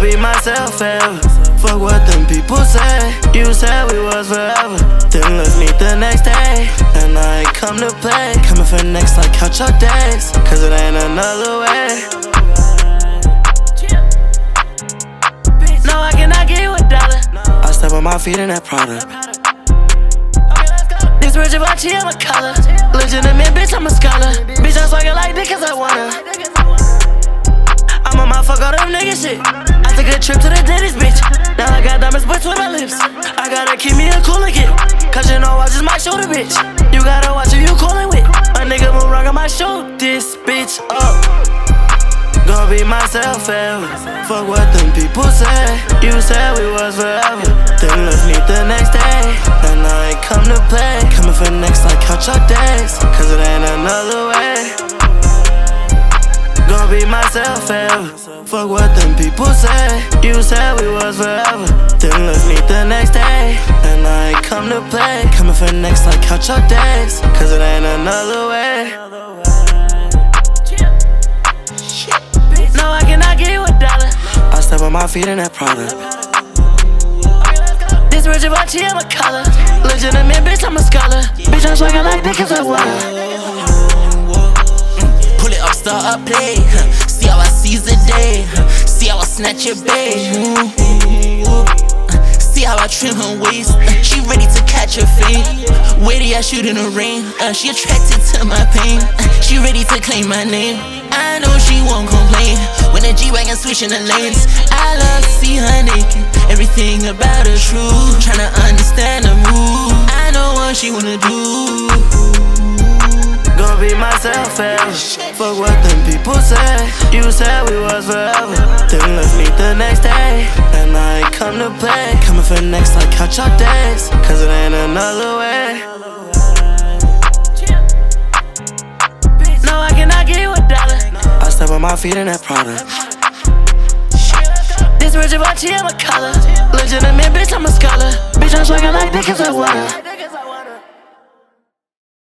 Gon' be myself forever. Fuck what them people say. You said we was forever, then left me the next day. And I ain't come to play. Coming for next like couch your days, cause it ain't another way. No, I cannot give you $1. I step on my feet in that Prada. This rich if I cheat, I'm a color. Legitimate bitch, I'm a scholar. Bitch, I'm swaggin' like this cause I wanna. I'm on my fuck all them nigga shit. I took a trip to the dentist, bitch. Now I got diamonds between my lips. I gotta keep me a cooler kid, cause you know I just might shoot a bitch. You gotta watch who you coolin' with. A nigga move wrong, I might shoot this bitch up. Gon' be myself forever. Fuck what them people say. You said we was forever, then left me the next day. And I ain't come to play. Coming for next like couch your days, cause it ain't another way. Gon' be myself forever. Fuck what them people say. You said we was forever, then left me the next day. And I ain't come to play. Coming for next like couch your days, cause it ain't another way. No, I cannot give you $1. I step on my feet in that Prada. This rich if I cheat, I'm a color. Legitimate bitch, I'm a scholar. Bitch, I'm swaggin' like this cause I wanna. Pull it up, start up, play. See how I seize the day. See how I snatch your babe. See how I trim her waist. She ready to catch her fame. Waiting, I shoot in the rain. She attracted to my pain. She ready to claim my name. I know she won't complain when the G-Wagon switching the lanes. I love to see her naked. Everything about her true. Tryna understand the mood. I know what she wanna do. Gon' be myself forever. Fuck what them people say. You said we was forever, then left me the next day. And I ain't come to play. Coming for next like couch your days, cause it ain't another way. No, I cannot give you $1. I step on my feet in that Prada. This rich if I cheat, I'm a color. Legitimate bitch, I'm a scholar. Bitch, I'm swaggin' like this cause I wanna.